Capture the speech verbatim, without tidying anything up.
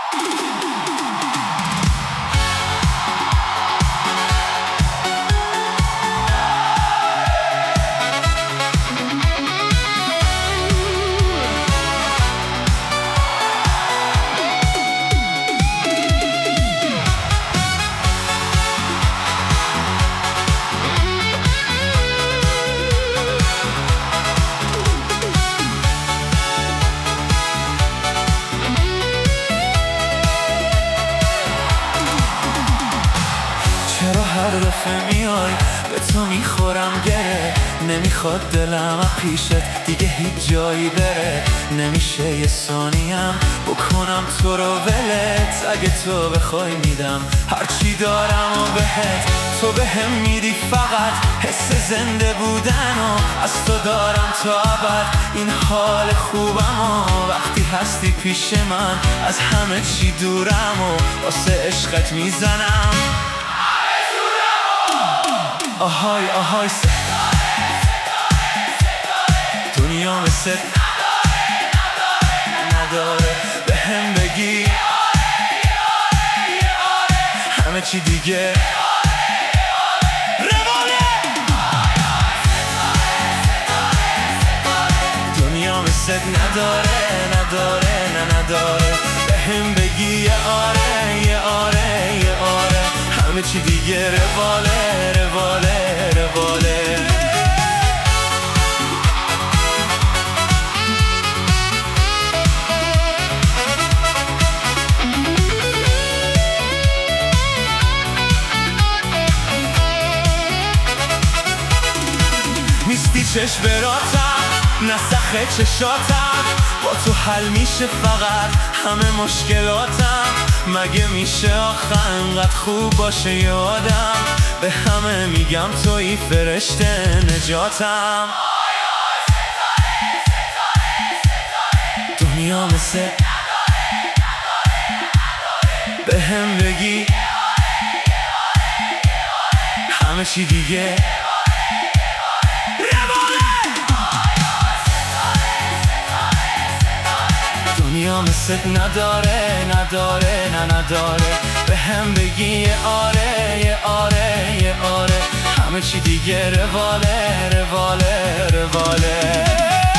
چرا هر دفعه میای به تو میخورم گره، نمیخواد دلم پیشت دیگه هیچ جایی بره. نمیشه یه ثانیم بکنم تو رو ولت، اگه تو بخوای میدم هرچی دارم و بهت. تو بهم میدی فقط حس زنده بودن و از تو دارم تا ابد این حال خوبم و وقتی هستی پیش من از همه چی دورم و واسه عشقت میزنم آهای آهای. ستاره ستاره ستاره دنیا مثل نداره نداره نداره. به هم بگی یه آره یه آره یه آره همه چی دیگه یه آره یه آره رواله. آهای آهای ستاره ستاره ستاره دنیا مثل نداره نداره نه نداره. به هم بگی یه آره یه آره یه آره همه چی دیگه رواله رواله رواله. نیستی چشم براتم نسخه چشاتم، با تو حل میشه فقط همه مشکلاتم. مگه میشه آخه انقدر خوب باشه یه آدم، به همه میگم توی فرشته نجاتم. دنیا مثل نداره نداره نداره. به هم بگی همه چی دیگه دنیا مثل نداره نداره نه نداره. به هم بگی یه آره یه آره یه آره همه چی دیگه رواله رواله رواله.